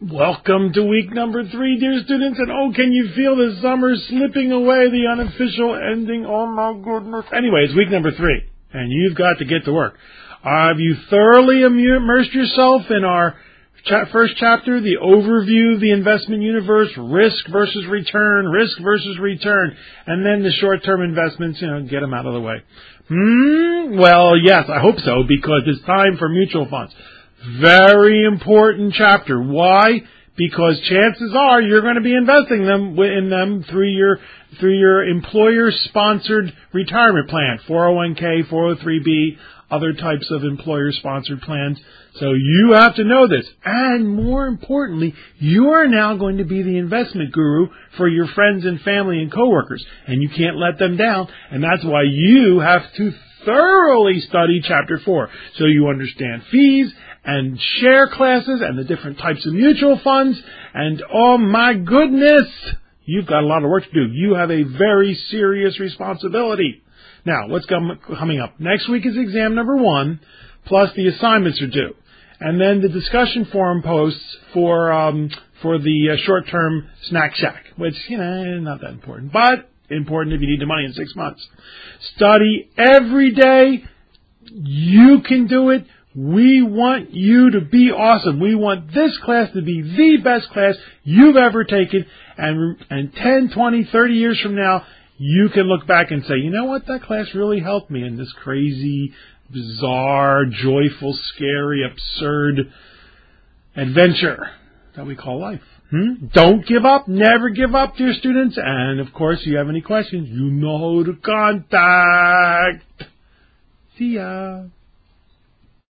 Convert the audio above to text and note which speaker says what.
Speaker 1: Welcome to week number 3, dear students, and oh, can you feel the summer slipping away, the unofficial ending? Oh my goodness. Anyway, it's week number 3, and you've got to get to work. Have you thoroughly immersed yourself in our first chapter, the overview of the investment universe, risk versus return, and then the short-term investments, get them out of the way? Well, yes, I hope so, because it's time for mutual funds. Very important chapter. Why? Because chances are you're going to be investing in them through your employer-sponsored retirement plan, 401k, 403b, other types of employer-sponsored plans. So you have to know this. And more importantly, you are now going to be the investment guru for your friends and family and coworkers. And you can't let them down. And that's why you have to thoroughly study Chapter 4. So you understand fees and share classes and the different types of mutual funds. And oh my goodness, you've got a lot of work to do. You have a very serious responsibility. Now, what's coming up? Next week is exam number 1, plus the assignments are due. And then the discussion forum posts for the short-term snack shack, which, not that important, but important if you need the money in 6 months. Study every day. You can do it. We want you to be awesome. We want this class to be the best class you've ever taken. And 10, 20, 30 years from now, you can look back and say, you know what, that class really helped me in this crazy, bizarre, joyful, scary, absurd adventure that we call life. Don't give up. Never give up, dear students. And, of course, if you have any questions, you know who to contact. See ya.